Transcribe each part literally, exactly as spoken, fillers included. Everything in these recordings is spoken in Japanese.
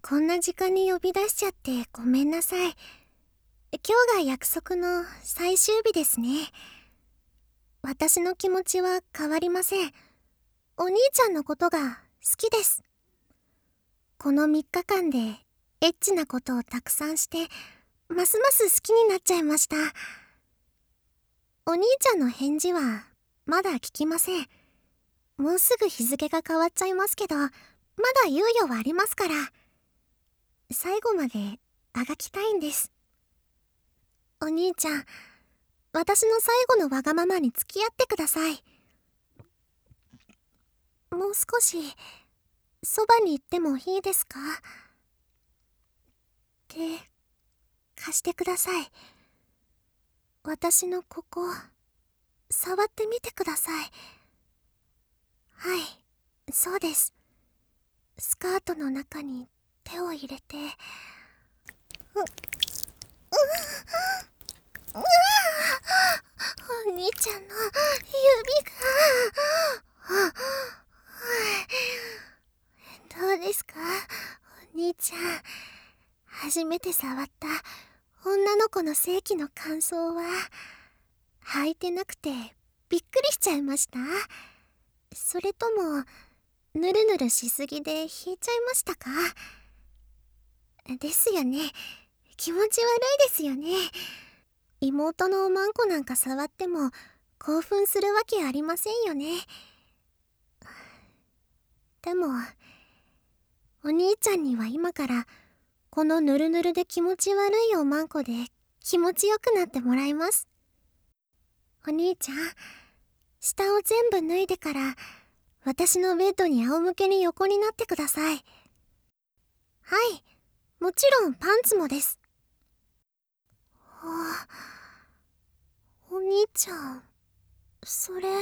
こんな時間に呼び出しちゃってごめんなさい。今日が約束の最終日ですね。私の気持ちは変わりません。お兄ちゃんのことが好きです。このみっかかんでエッチなことをたくさんして、ますます好きになっちゃいました。お兄ちゃんの返事はまだ聞きません。もうすぐ日付が変わっちゃいますけど、まだ猶予はありますから。最後まであがきたいんです。お兄ちゃん、私の最後のわがままに付き合ってください。もう少しそばに行ってもいいですか？手貸してください。私のここ触ってみてください。はい、そうです。スカートの中に手を入れて。うううわお兄ちゃんの指がどうですか、お兄ちゃん。初めて触った女の子の性器の感想は、履いてなくてびっくりしちゃいました？それともぬるぬるしすぎで引いちゃいましたか？ですよね。気持ち悪いですよね。妹のおまんこなんか触っても興奮するわけありませんよね。でもお兄ちゃんには今からこのぬるぬるで気持ち悪いおまんこで気持ちよくなってもらいます。お兄ちゃん、下を全部脱いでから私のベッドに仰向けに横になってください。はい、もちろんパンツもです。はあ、お兄ちゃん、それ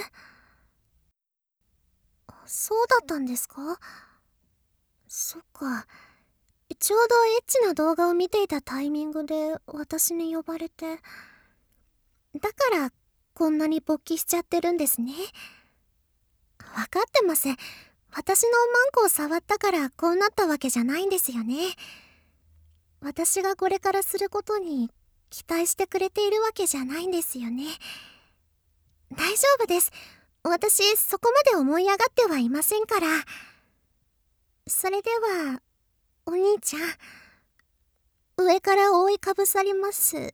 そうだったんですか？そっか。ちょうどエッチな動画を見ていたタイミングで私に呼ばれて、だからこんなに勃起しちゃってるんですね。分かってます。私のマンコを触ったからこうなったわけじゃないんですよね。私がこれからすることに期待してくれているわけじゃないんですよね。大丈夫です。私そこまで思い上がってはいませんから。それではお兄ちゃん、上から覆いかぶさりますね。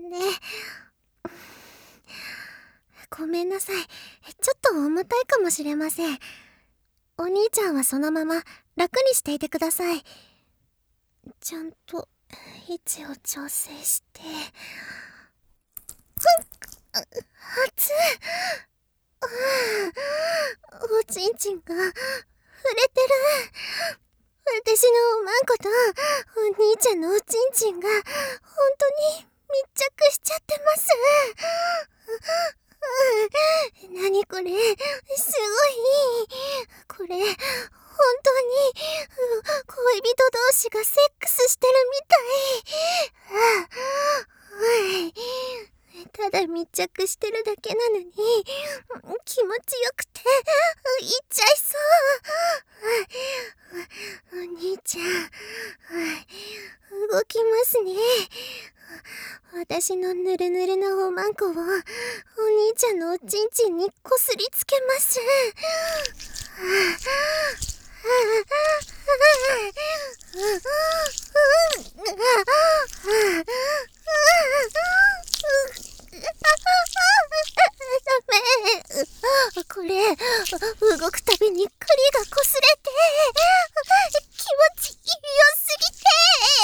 ごめんなさい。ちょっと重たいかもしれません。お兄ちゃんはそのまま楽にしていてください。ちゃんと位置を調整して。熱っ。おちんちんが触れてる。私のおまんことお兄ちゃんのおちんちんが本当に密着しちゃってます。なにこれ、すごい。これ本当に恋人同士がセックスしてるみたい。ただ密着してるだけなのに気持ちよくて言っちゃいそう。お兄ちゃん、動きますね。私のぬるぬるのおまんこをお兄ちゃんのおちんちんにこすりつけます。これ動くたびに栗がこすれて気持ちよすぎて。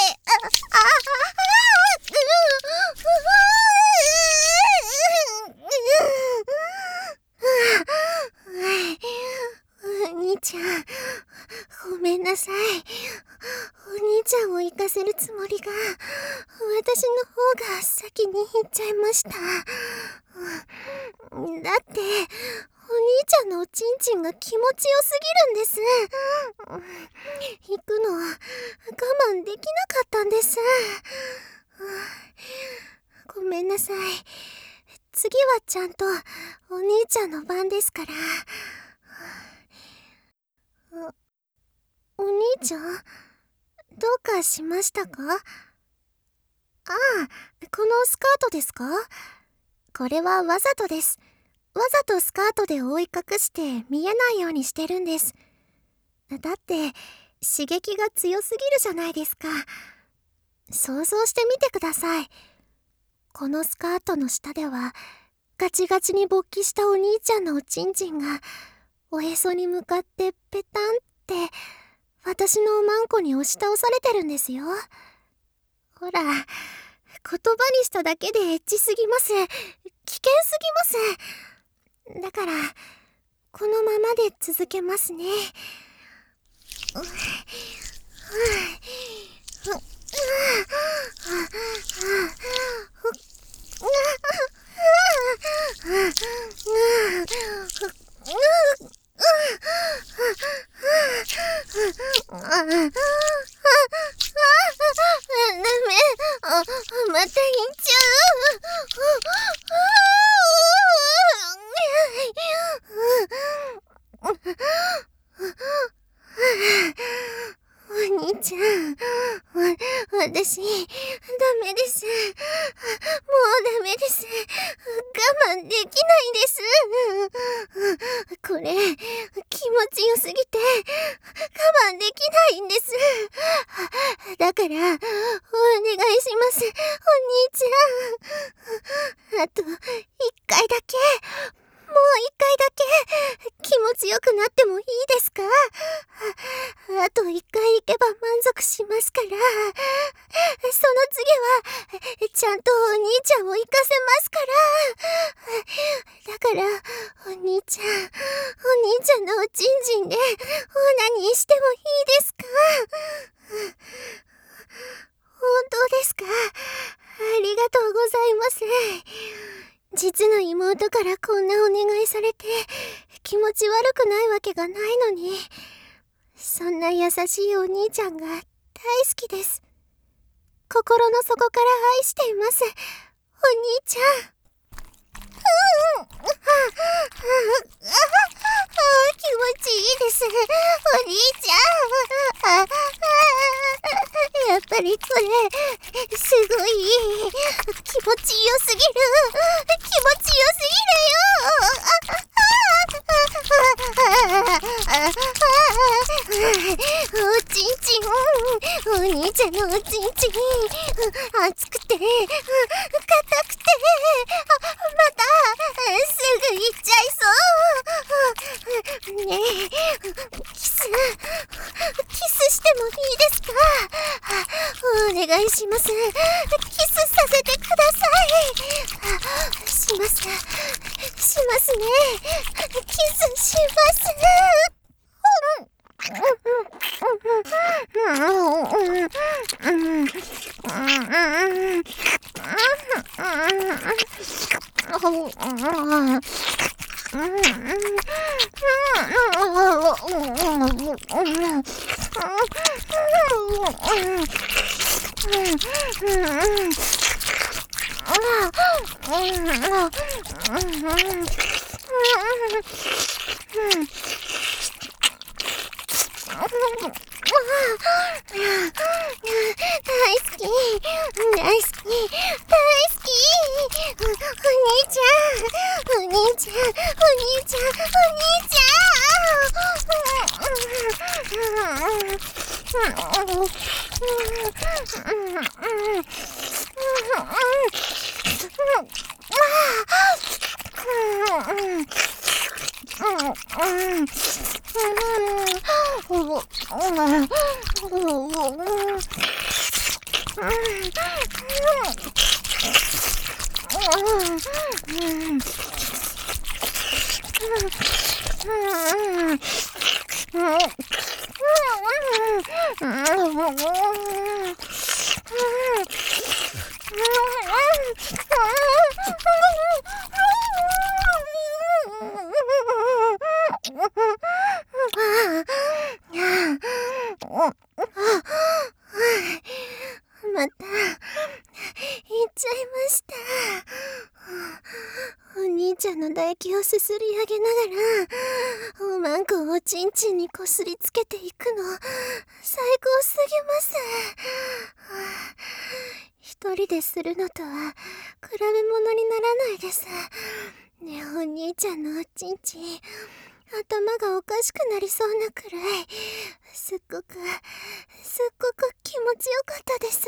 お兄ちゃん、ごめんなさい。お兄ちゃんを行かせるつもりが私の方が先に行っちゃいました。だってお兄ちゃんのおちんちんが気持ちよすぎるんです。行くの我慢できなかったんです。ごめんなさい。次はちゃんとお兄ちゃんの番ですから。お、お兄ちゃん、 どうかしましたか？ああ、このスカートですか？これはわざとです。わざとスカートで覆い隠して見えないようにしてるんです。だって刺激が強すぎるじゃないですか。想像してみてください。このスカートの下ではガチガチに勃起したお兄ちゃんのおちんちんがおへそに向かってペタンって私のおまんこに押し倒されてるんですよ。ほら、言葉にしただけでエッチすぎます。危険すぎます。だからこのままで続けますね。うっまた言っちゃう。お兄ちゃん、わ、私、ダメです。もうダメです。我慢できないです。これ、気持ちよすぎて、我慢できないんです。だから、お願いします、お兄ちゃん。あと、一回だけ、もう一回だけ気持ちよくなってもいいですか？あと一回行けば満足しますから。その次はちゃんとお兄ちゃんを行かせますから。だからお兄ちゃん、お兄ちゃんのおちんちんでオナニーしてもいいですか？本当ですか？ありがとうございます。実の妹からこんなお願いされて気持ち悪くないわけがないのに、そんな優しいお兄ちゃんが大好きです。心の底から愛しています、お兄ちゃん。うん、気持ちいいです、お兄ちゃん。やっぱりこれすごい気持ちよすぎる。気持ちよすぎるよ。おちんちん、お兄ちゃんのおちんちん、熱くて硬くて、またすぐ行っちゃいそう。ねえ、キスキスしてもいいですか？お願いします。キスさせてください。します。しますね。キスします。大好き、大好き、大好き。お兄ちゃん、お兄ちゃん、お兄ちゃん、お兄ちゃまた行っちゃいました。お兄ちゃんの唾液をすすり上げながらおまんこをおちんちんにこすりつけていくの最高すぎます。 でするのとは比べ物にならないです。ねえ、お兄ちゃんのおちんちん、頭がおかしくなりそうなくらい、すっごく、すっごく気持ちよかったです。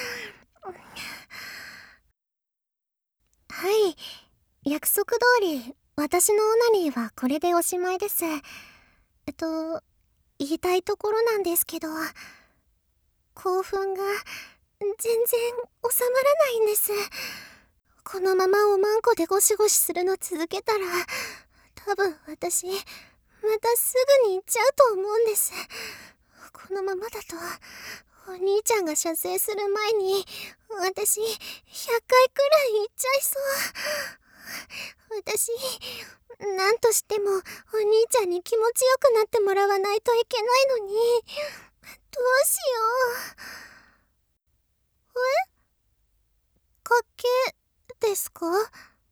はい、約束通り、私のオナニーはこれでおしまいです。えっと、言いたいところなんですけど、興奮が全然収まらないんです。このままおまんこでゴシゴシするの続けたら、多分私、またすぐに行っちゃうと思うんです。このままだと、お兄ちゃんが射精する前に、私、ひゃっかいくらい行っちゃいそう。私、なんとしてもお兄ちゃんに気持ちよくなってもらわないといけないのに、どうしよう。え？かけですか？あ、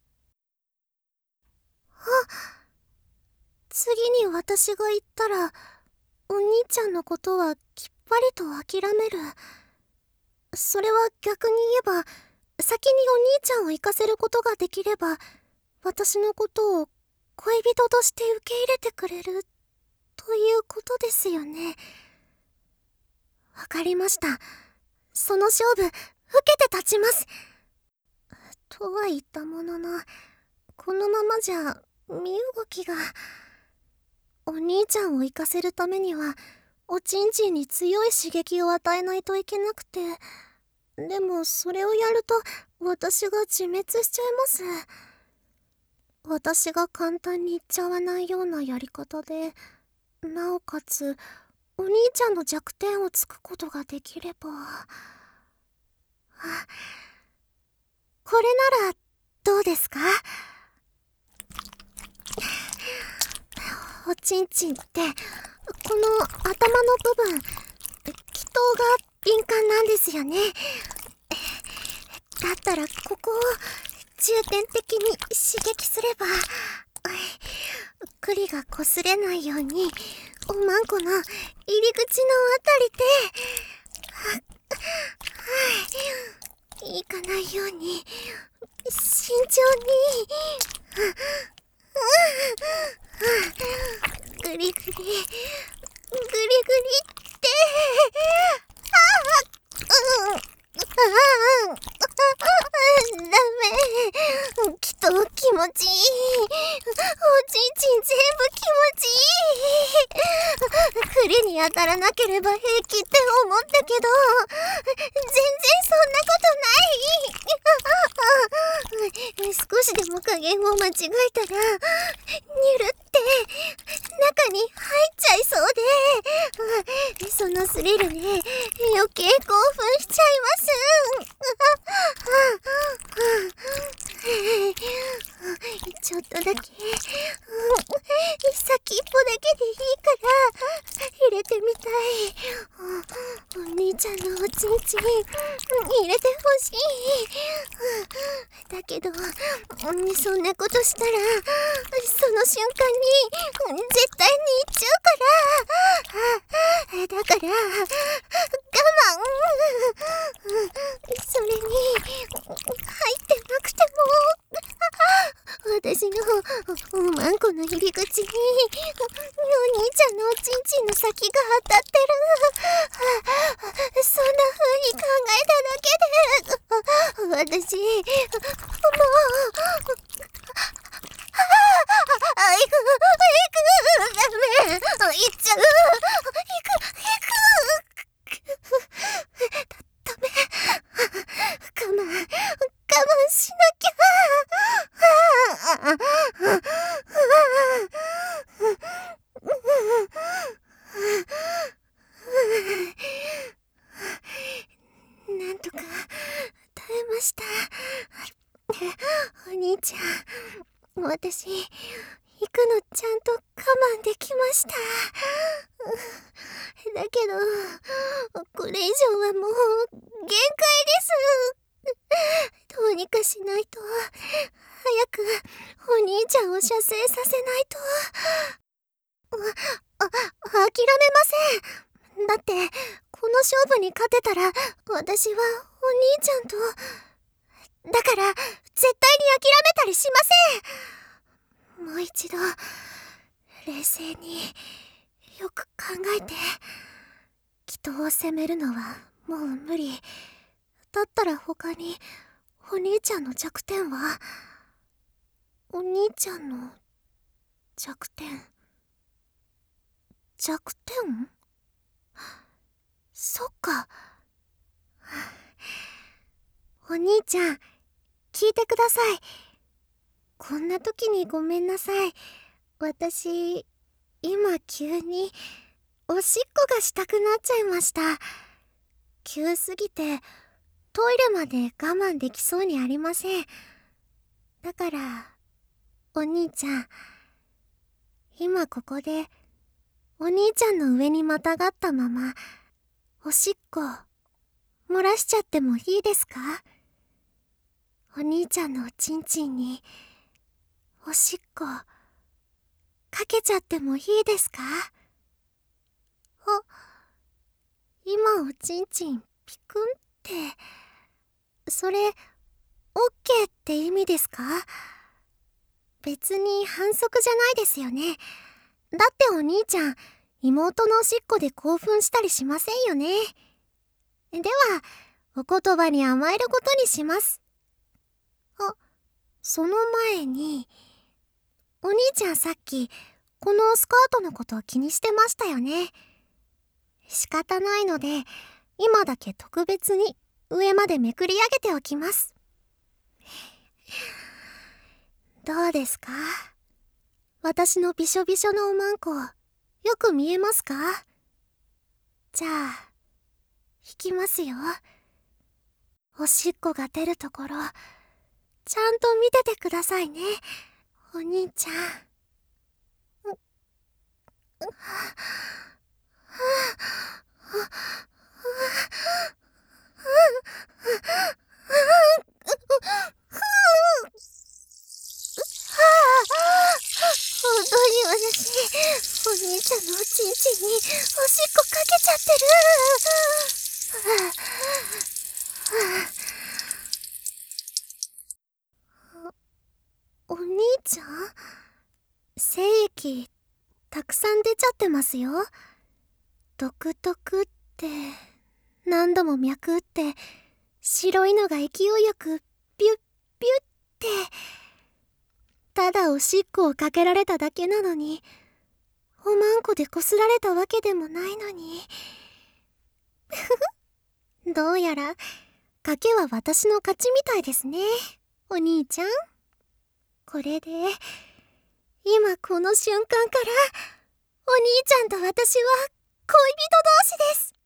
次に私が言ったら、お兄ちゃんのことはきっぱりと諦める。それは逆に言えば、先にお兄ちゃんを行かせることができれば、私のことを恋人として受け入れてくれるということですよね。わかりました。その勝負、受けて立ちます。とは言ったものの、このままじゃ身動きが。お兄ちゃんを行かせるためには、おちんちんに強い刺激を与えないといけなくて、でもそれをやると私が自滅しちゃいます。私が簡単に言っちゃわないようなやり方で、なおかつお兄ちゃんの弱点をつくことができれば。あ、これならどうですか？おちんちんってこの頭の部分、気筒が敏感なんですよね。だったらここを重点的に刺激すれば、栗が擦れないようにおまんこの入り口のあたりで、はい、行かないように慎重に、グリグリグリグリってああ、うん、ああ、ダメ。きっと気持ちいい。おちんちん全部気持ちいい。栗に当たらなければ平気って思ったけど、全然そんなことない。少しでも加減を間違えたら、ニュルって中に入っちゃいそうで、そのスリルで余計興奮しちゃいます。ちょっとだけ、先っぽだけでいいから入れてみたい。お兄ちゃんのおちんちん入れてほしい。だけどそんなことしたらその瞬間に絶対に行っちゃうから、だから我慢。それに入ってなくても私のおまんこの入り口にお兄ちゃんのおちんちんの先が当たってる。そんな風に考えただけで私もうあいくいくダメ行っちゃう。行く行くだダメ我慢我慢しなきゃ。なんとか耐えました。お兄ちゃん、私行くのちゃんと我慢できました。だけどこれ以上はもう限界です。どうにかしないと、早くお兄ちゃんを射精させないと。あ、あ、諦めません。だってこの勝負に勝てたら私は兄ちゃんと。だから絶対に諦めたりしません。もう一度冷静によく考えて。人を責めるのはもう無理だったら他にお兄ちゃんの弱点は。お兄ちゃんの弱点。弱点？そっか。お兄ちゃん、聞いてください。こんな時にごめんなさい。私、今急におしっこがしたくなっちゃいました。急すぎてトイレまで我慢できそうにありません。だから、お兄ちゃん、今ここでお兄ちゃんの上にまたがったままおしっこ漏らしちゃってもいいですか？お兄ちゃんのおちんちんにおしっこかけちゃってもいいですか？あ、今おちんちんピクンって、それオッケーって意味ですか？別に反則じゃないですよね。だってお兄ちゃん、妹のおしっこで興奮したりしませんよね。では、お言葉に甘えることにします。あ、その前に、お兄ちゃんさっき、このスカートのことを気にしてましたよね。仕方ないので、今だけ特別に上までめくり上げておきます。どうですか？私のびしょびしょのおまんこ、よく見えますか？じゃあ、引きますよ。おしっこが出るところ、ちゃんと見ててくださいね、お兄ちゃん。う、う、はぁ、はぁ、は本当に私、お兄ちゃんのおちんちんにおしっこかけちゃってる。お兄ちゃん？精液たくさん出ちゃってますよ。ドクドクって何度も脈打って白いのが勢いよくビュッビュッって、ただおしっこをかけられただけなのに、おまんこでこすられたわけでもないのに。どうやら賭けは私の勝ちみたいですね、お兄ちゃん。これで今この瞬間からお兄ちゃんと私は恋人同士です。